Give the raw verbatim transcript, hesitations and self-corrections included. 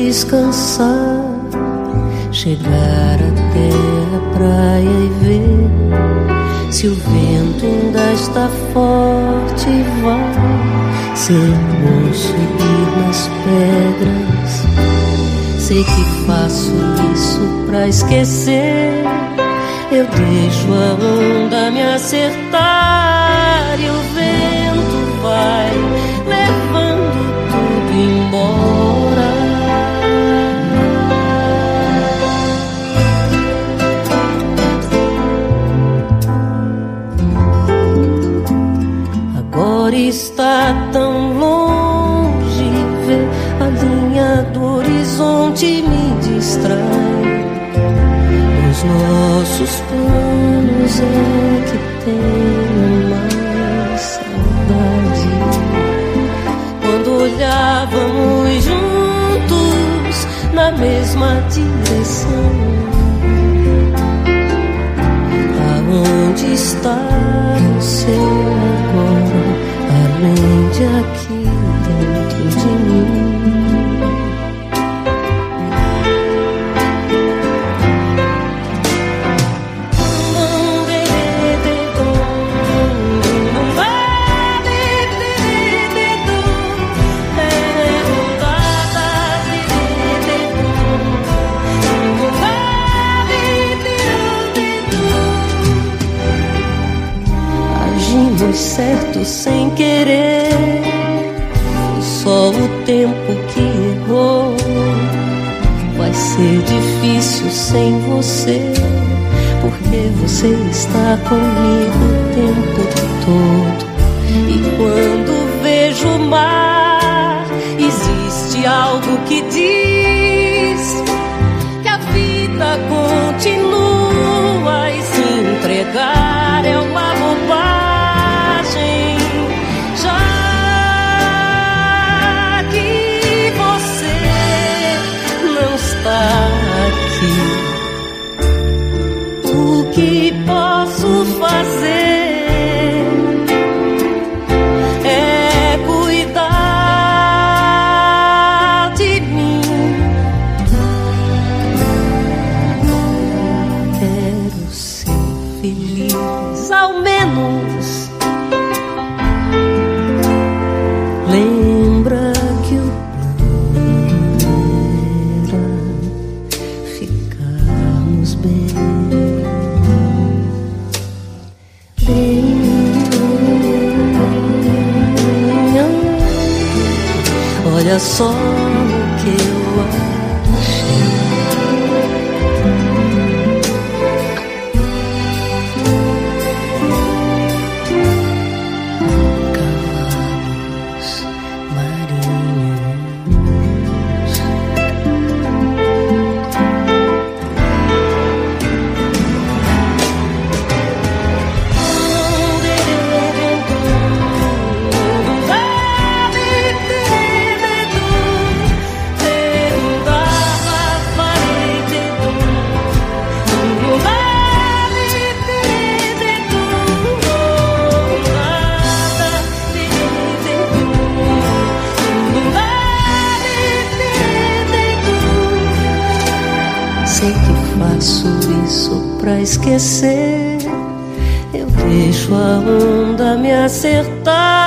descansar, chegar até a praia e ver se o vento ainda está forte. Vai ser bom subir nas pedras. Sei que faço isso pra esquecer. Eu deixo a onda me acertar e o vento vai levando tudo embora. Agora está tão longe, ver a linha do horizonte me distrai. Os nossos planos é que tenho mais saudade. Quando olhávamos juntos na mesma direção, aonde está você agora, além de aqui dentro de mim? Certo sem querer, foi só o tempo que errou. Vai ser difícil sem você, porque você está comigo o tempo todo. E quando vejo o mar, existe algo que diz que a vida continua e se entregar é uma bobagem. Aqui, o que posso fazer é cuidar de mim. Quero ser feliz, ao menos. Lembra que o olha só o que eu achei. Cavalos marinhos. Sei que faço isso pra esquecer. Eu deixo a onda me acertar.